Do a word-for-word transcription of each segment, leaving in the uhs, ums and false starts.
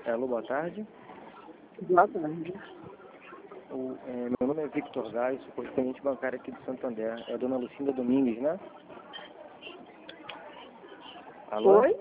Alô, boa tarde. Boa tarde. O, é, meu nome é Victor Gaio, sou correspondente bancário aqui do Santander. É a dona Lucinda Domingues, né? Alô? Oi?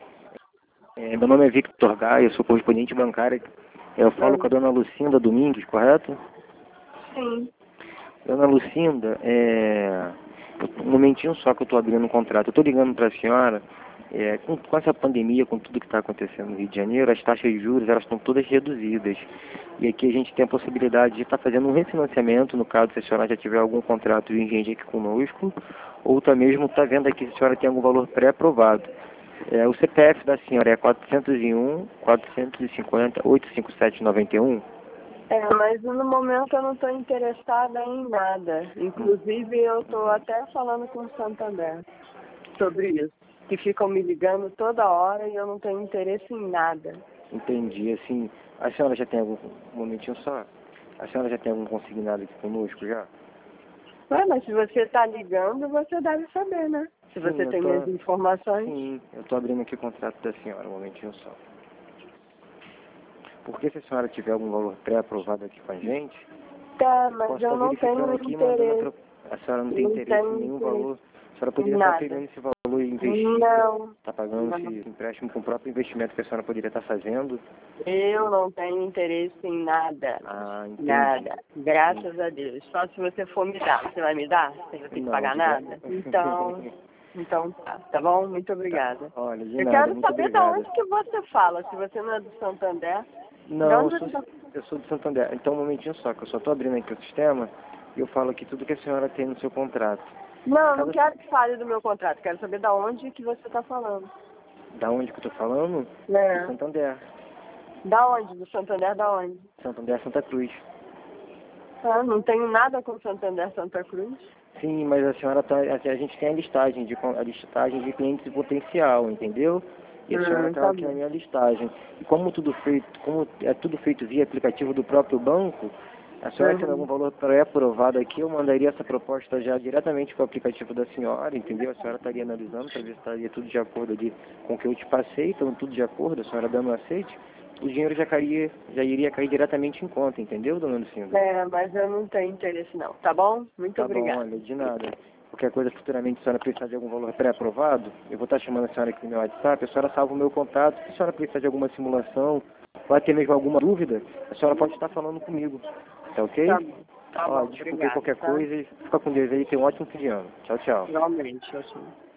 É, meu nome é Victor Gaio, sou correspondente bancário. Eu falo com a dona Lucinda Domingues, correto? Sim. Dona Lucinda, é... um momentinho só que eu estou abrindo um contrato. Eu estou ligando para a senhora, é, com, com essa pandemia, com tudo que está acontecendo no Rio de Janeiro, as taxas de juros elas estão todas reduzidas. E aqui a gente tem a possibilidade de estar fazendo um refinanciamento, no caso se a senhora já tiver algum contrato vigente aqui conosco, ou até mesmo está vendo aqui se a senhora tem algum valor pré-aprovado. É, o C P F da senhora é quatrocentos e um, quatrocentos e cinquenta, oitocentos e cinquenta e sete, noventa e um. É, mas no momento eu não estou interessada em nada. Inclusive eu estou até falando com o Santander sobre isso. Que ficam me ligando toda hora e eu não tenho interesse em nada. Entendi, assim, a senhora já tem algum, um momentinho só, a senhora já tem algum consignado aqui conosco já? Ué, mas se você está ligando, você deve saber, né? Se você Sim, tem eu tô, minhas informações. sim, eu estou abrindo aqui o contrato da senhora, um momentinho só. Porque se a senhora tiver algum valor pré-aprovado aqui com a gente, Tá, eu mas posso eu estar não verificando tenho aqui e mandando a, interesse. pro... a senhora não tem Não interesse em tenho nenhum interesse valor, a senhora em poderia estar nada. pegando esse valor e investir, Não. está pagando Não. esse empréstimo com o próprio investimento que a senhora poderia estar fazendo. Eu não tenho interesse em nada. Ah, entendi. Nada. Graças a Deus. Só se você for me dar. Você vai me dar? Sem eu ter que Não, pagar de gra... nada? Então, então tá. Tá bom? Muito obrigada. Tá. Olha, de Eu nada, quero muito saber de obrigado. onde que você fala. Se você não é do Santander, de Não, onde eu você sou, tá? eu sou de Santander. Então, um momentinho só, que eu só estou abrindo aqui o sistema e eu falo aqui tudo que a senhora tem no seu contrato. Não, eu não Cada... quero que fale do meu contrato. Quero saber de onde que você tá falando. Da onde que eu estou falando? É. De Santander. Da onde? Do Santander da onde? Santander Santa Cruz. Ah, não tenho nada com Santander Santa Cruz. Sim, mas a senhora tá, a, a gente tem a listagem de con- a listagem de clientes em potencial, entendeu? E a senhora Hum, está tá aqui na bom. minha listagem. E como tudo feito, como é tudo feito via aplicativo do próprio banco, a senhora tendo algum Uhum. valor pré-aprovado aqui, eu mandaria essa proposta já diretamente para o aplicativo da senhora, entendeu? A senhora estaria analisando para ver se estaria tudo de acordo ali com o que eu te passei, então tudo de acordo, a senhora dando um aceite, o dinheiro já, cairia, já iria cair diretamente em conta, entendeu, dona Lucinda? É, mas eu não tenho interesse não, tá bom? Muito Tá bom, obrigada. olha, de nada. Qualquer coisa futuramente, se a senhora precisar de algum valor pré-aprovado, eu vou estar chamando a senhora aqui no meu WhatsApp, a senhora salva o meu contato. Se a senhora precisar de alguma simulação, ou até mesmo alguma dúvida, a senhora pode estar falando comigo. Tá ok? Tá bom, tá Ó, bom, desculpe obrigada, qualquer tá? coisa e fica com Deus aí, tenha um ótimo fim de ano. Tchau, tchau. Igualmente, assim.